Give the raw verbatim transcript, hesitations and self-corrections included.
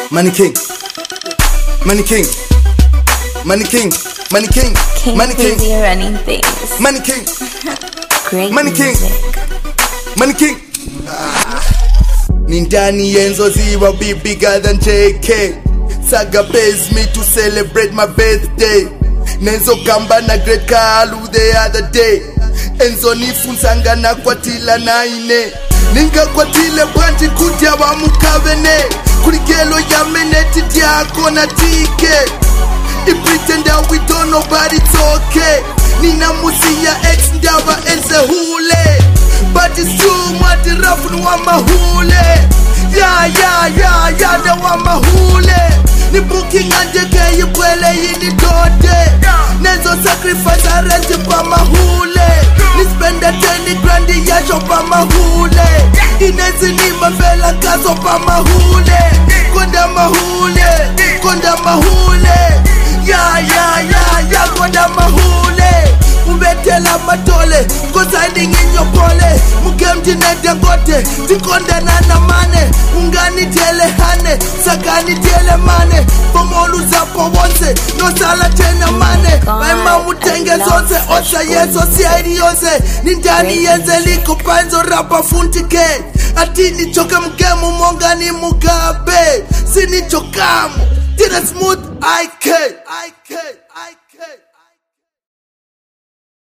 Money King, Money King, Money King, Money King, King Money King, Crazy running things. Money King, Great Money King, music. Money King. Nindani Enzo Zero be bigger than J K. Saga pays me to celebrate my birthday. Nenzo Gamba na great Kalu the other day. Enzo nifunsanga na kwatila naine. Ninga kwatile banti kutia wa mukavene. Kurigelo ya meneti diako na tike. He pretend that we don't know but it's okay. Nina musi ya ex ndaba enze hule. But it's true mwati rafu nuwa mahule. Ya ya ya ya na wa mahule. Ni booking anjeke yibwele yini tote. Nenzo sacrifice arenti pa mahule. Ni spend a ten grandi yasho pa mahule. Inezi ni mafela kazo pa mahule. Konda mahule, konda mahule. Ya ya ya ya konda mahule. Umetela matole, kosigning in your pole. Mukemti nete ngote, tikonda na namane. Ungani tele hane, sakani tele mane. Pomolu zapo wonse, no sala tena mane. Maima mutenge zonse, osa yeso siairi yose. Nindani yenze liko panzo rapa funtike. Ati ni choka mkemu monga ni mugabe. Sini chokamu, tina smooth I K I K